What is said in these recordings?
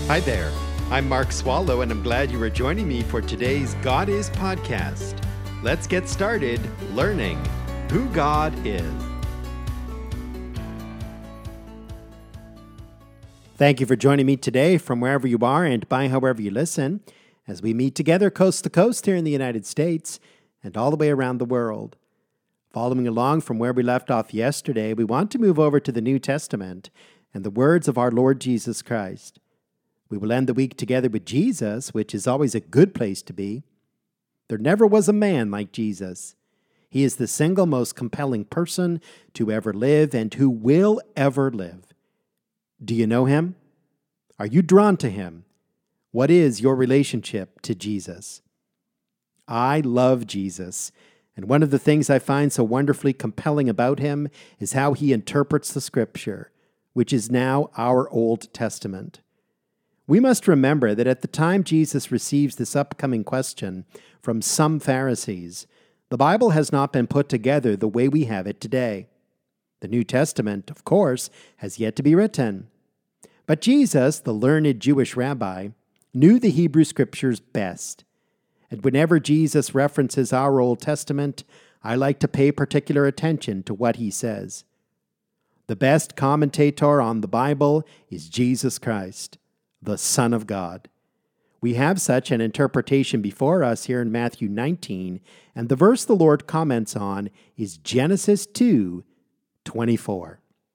Hi there. I'm Mark Swallow, and I'm glad you are joining me for today's God Is podcast. Let's get started learning who God is. Thank you for joining me today from wherever you are and by however you listen, as we meet together coast to coast here in the United States and all the way around the world. Following along from where we left off yesterday, we want to move over to the New Testament and the words of our Lord Jesus Christ. We will end the week together with Jesus, which is always a good place to be. There never was a man like Jesus. He is the single most compelling person to ever live and who will ever live. Do you know him? Are you drawn to him? What is your relationship to Jesus? I love Jesus, and one of the things I find so wonderfully compelling about him is how he interprets the Scripture, which is now our Old Testament. We must remember that at the time Jesus receives this upcoming question from some Pharisees, the Bible has not been put together the way we have it today. The New Testament, of course, has yet to be written. But Jesus, the learned Jewish rabbi, knew the Hebrew Scriptures best. And whenever Jesus references our Old Testament, I like to pay particular attention to what he says. The best commentator on the Bible is Jesus Christ, the Son of God. We have such an interpretation before us here in Matthew 19, and the verse the Lord comments on is Genesis 2:24.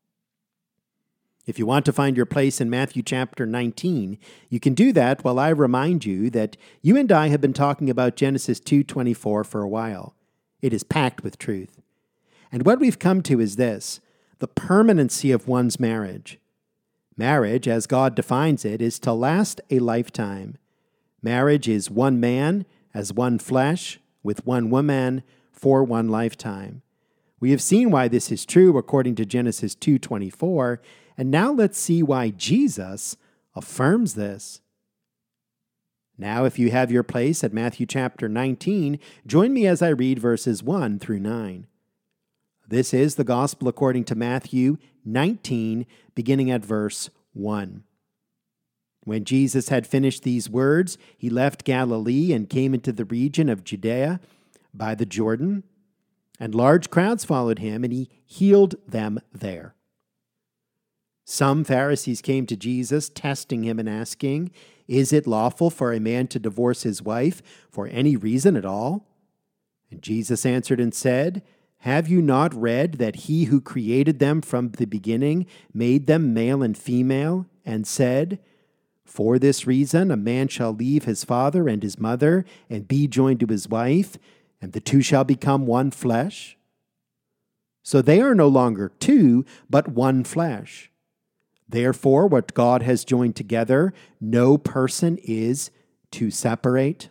If you want to find your place in Matthew chapter 19, you can do that while I remind you that you and I have been talking about Genesis 2:24 for a while. It is packed with truth. And what we've come to is this: the permanency of one's marriage. Marriage, as God defines it, is to last a lifetime. Marriage is one man as one flesh with one woman for one lifetime. We have seen why this is true according to Genesis 2:24, and now let's see why Jesus affirms this. Now, if you have your place at Matthew chapter 19, join me as I read verses 1 through 9. This is the Gospel according to Matthew 19, beginning at verse 1. When Jesus had finished these words, he left Galilee and came into the region of Judea by the Jordan, and large crowds followed him, and he healed them there. Some Pharisees came to Jesus, testing him and asking, "Is it lawful for a man to divorce his wife for any reason at all?" And Jesus answered and said, "Have you not read that he who created them from the beginning made them male and female, and said, 'For this reason a man shall leave his father and his mother and be joined to his wife, and the two shall become one flesh?' So they are no longer two, but one flesh. Therefore, what God has joined together, no person is to separate."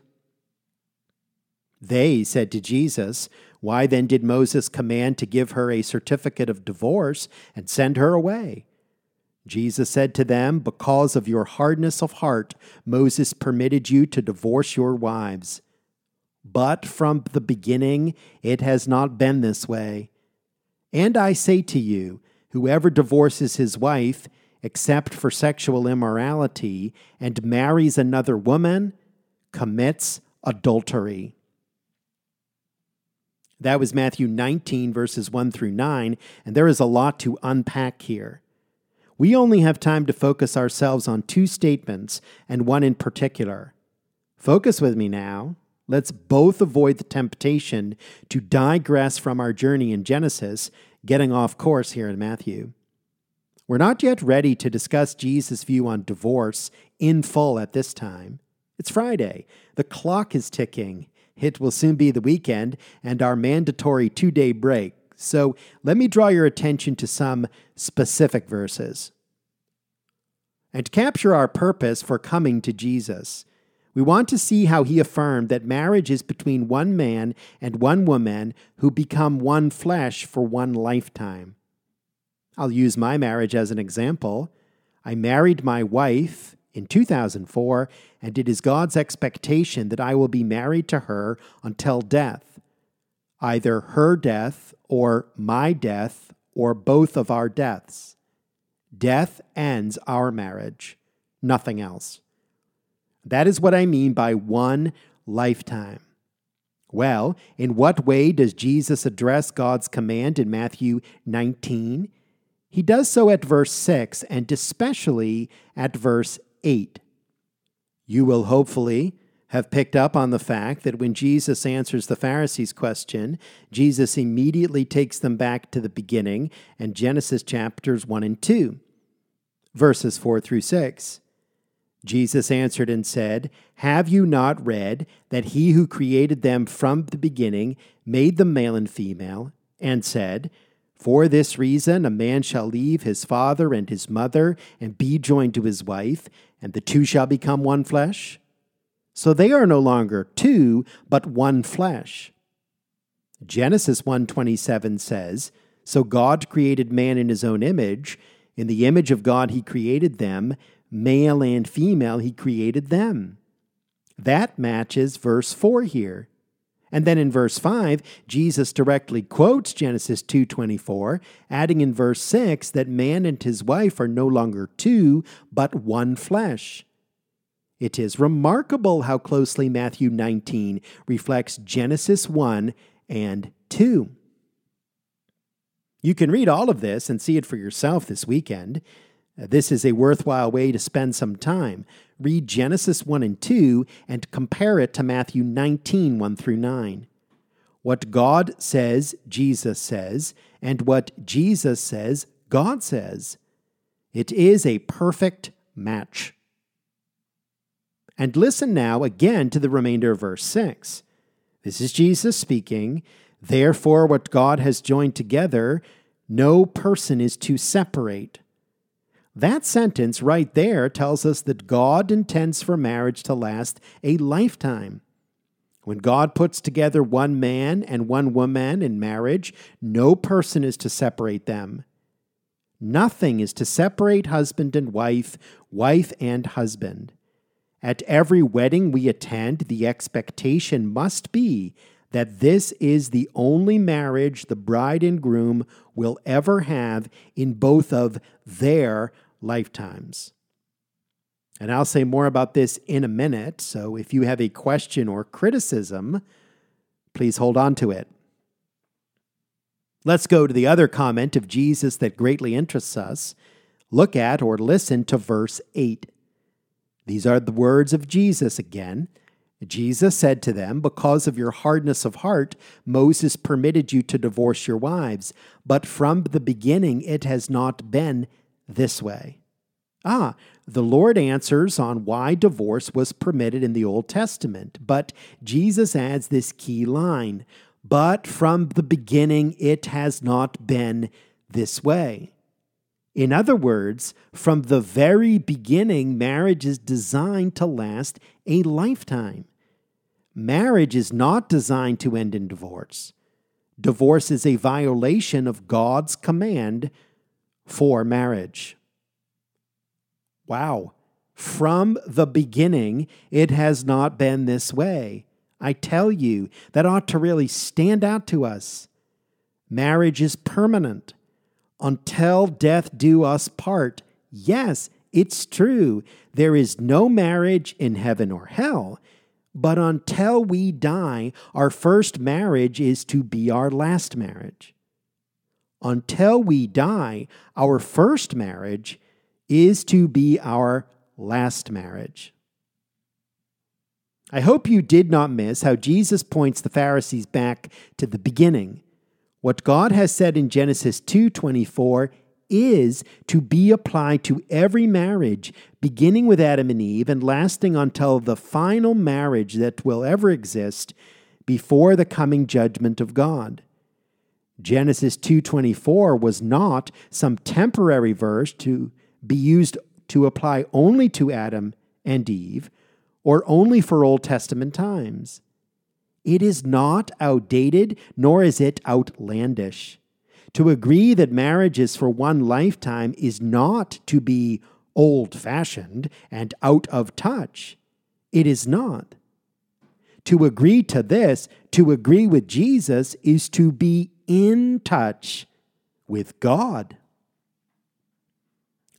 They said to Jesus, "Why then did Moses command to give her a certificate of divorce and send her away?" Jesus said to them, "Because of your hardness of heart, Moses permitted you to divorce your wives. But from the beginning, it has not been this way. And I say to you, whoever divorces his wife, except for sexual immorality, and marries another woman, commits adultery." That was Matthew 19, verses 1 through 9, and there is a lot to unpack here. We only have time to focus ourselves on two statements, and one in particular. Focus with me now. Let's both avoid the temptation to digress from our journey in Genesis, getting off course here in Matthew. We're not yet ready to discuss Jesus' view on divorce in full at this time. It's Friday. The clock is ticking. It will soon be the weekend and our mandatory 2-day break. So let me draw your attention to some specific verses. And capture our purpose for coming to Jesus. We want to see how he affirmed that marriage is between one man and one woman who become one flesh for one lifetime. I'll use my marriage as an example. I married my wife in 2004, and it is God's expectation that I will be married to her until death, either her death or my death or both of our deaths. Death ends our marriage. nothing else. That is what I mean by one lifetime. Well, in what way does Jesus address God's command in Matthew 19? He does so at verse 6 and especially at verse 8. You will hopefully have picked up on the fact that when Jesus answers the Pharisees' question, Jesus immediately takes them back to the beginning and Genesis chapters 1 and 2, verses 4 through 6. Jesus answered and said, Have you not read that he who created them from the beginning made them male and female, and said, For this reason a man shall leave his father and his mother and be joined to his wife, and the two shall become one flesh? So they are no longer two, but one flesh. Genesis 1:27 says, So God created man in his own image. In the image of God he created them. Male and female he created them. That matches verse 4 here. And then in verse 5, Jesus directly quotes Genesis 2:24, adding in verse 6 that man and his wife are no longer two, but one flesh. It is remarkable how closely Matthew 19 reflects Genesis 1 and 2. You can read all of this and see it for yourself this weekend. This is a worthwhile way to spend some time. Read Genesis 1 and 2 and compare it to Matthew 19, 1 through 9. What God says, Jesus says, and what Jesus says, God says. It is a perfect match. And listen now again to the remainder of verse 6. This is Jesus speaking. Therefore, what God has joined together, no person is to separate. That sentence right there tells us that God intends for marriage to last a lifetime. When God puts together one man and one woman in marriage, no person is to separate them. Nothing is to separate husband and wife, wife and husband. At every wedding we attend, the expectation must be that this is the only marriage the bride and groom will ever have in both of their lifetimes. And I'll say more about this in a minute, so if you have a question or criticism, please hold on to it. Let's go to the other comment of Jesus that greatly interests us. Look at or listen to verse 8. These are the words of Jesus again. Jesus said to them, Because of your hardness of heart, Moses permitted you to divorce your wives, but from the beginning it has not been this way. The Lord answers on why divorce was permitted in the Old Testament, but Jesus adds this key line, But from the beginning it has not been this way. In other words, from the very beginning, marriage is designed to last a lifetime. Marriage is not designed to end in divorce. Divorce is a violation of God's command for marriage. Wow. From the beginning, it has not been this way. I tell you, that ought to really stand out to us. Marriage is permanent. Until death do us part. Yes, it's true. There is no marriage in heaven or hell. But until we die, our first marriage is to be our last marriage. Until we die, our first marriage is to be our last marriage. I hope you did not miss how Jesus points the Pharisees back to the beginning. What God has said in Genesis 2:24 is to be applied to every marriage, beginning with Adam and Eve and lasting until the final marriage that will ever exist before the coming judgment of God. Genesis 2:24 was not some temporary verse to be used to apply only to Adam and Eve or only for Old Testament times. It is not outdated, nor is it outlandish. To agree that marriage is for one lifetime is not to be old-fashioned and out of touch. It is not. To agree to this, to agree with Jesus, is to be in touch with God.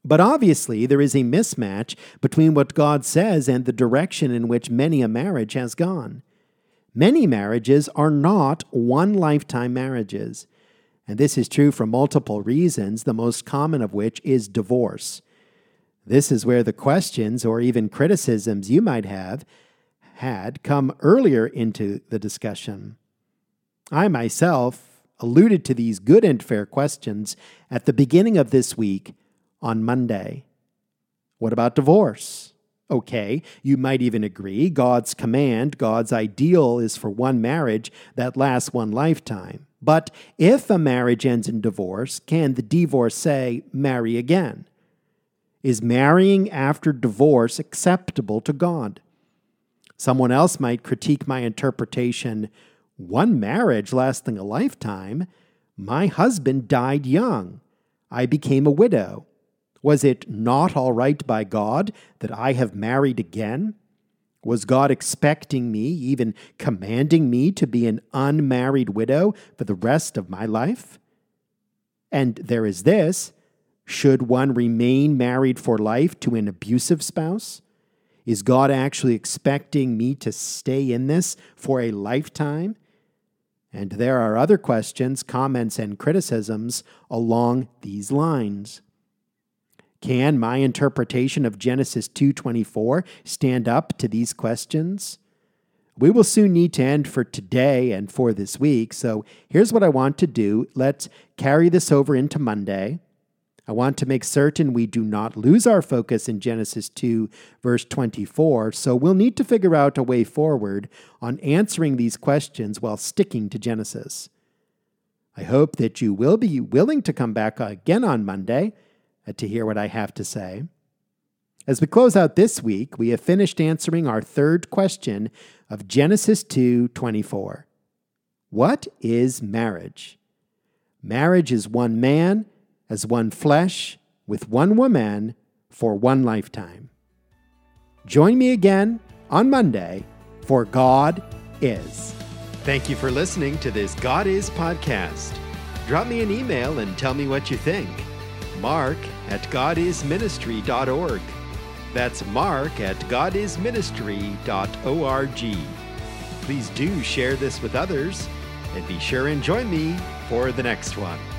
But obviously, there is a mismatch between what God says and the direction in which many a marriage has gone. Many marriages are not one-lifetime marriages, and this is true for multiple reasons, the most common of which is divorce. This is where the questions or even criticisms you might have had come earlier into the discussion. I myself alluded to these good and fair questions at the beginning of this week on Monday. What about divorce? Okay, you might even agree God's command, God's ideal is for one marriage that lasts one lifetime. But if a marriage ends in divorce, can the divorcee say, marry again? Is marrying after divorce acceptable to God? Someone else might critique my interpretation, one marriage lasting a lifetime? My husband died young. I became a widow. Was it not all right by God that I have married again? Was God expecting me, even commanding me to be an unmarried widow for the rest of my life? And there is this, should one remain married for life to an abusive spouse? Is God actually expecting me to stay in this for a lifetime? And there are other questions, comments, and criticisms along these lines. Can my interpretation of Genesis 2:24 stand up to these questions? We will soon need to end for today and for this week, so here's what I want to do. Let's carry this over into Monday. I want to make certain we do not lose our focus in Genesis 2, verse 24, so we'll need to figure out a way forward on answering these questions while sticking to Genesis. I hope that you will be willing to come back again on Monday to hear what I have to say. As we close out this week, we have finished answering our third question of Genesis 2:24. What is marriage? Marriage is one man as one flesh with one woman for one lifetime. Join me again on Monday for God Is. Thank you for listening to this God Is podcast. Drop me an email and tell me what you think. mark@godisministry.org. That's mark@godisministry.org. Please do share this with others, and be sure and join me for the next one.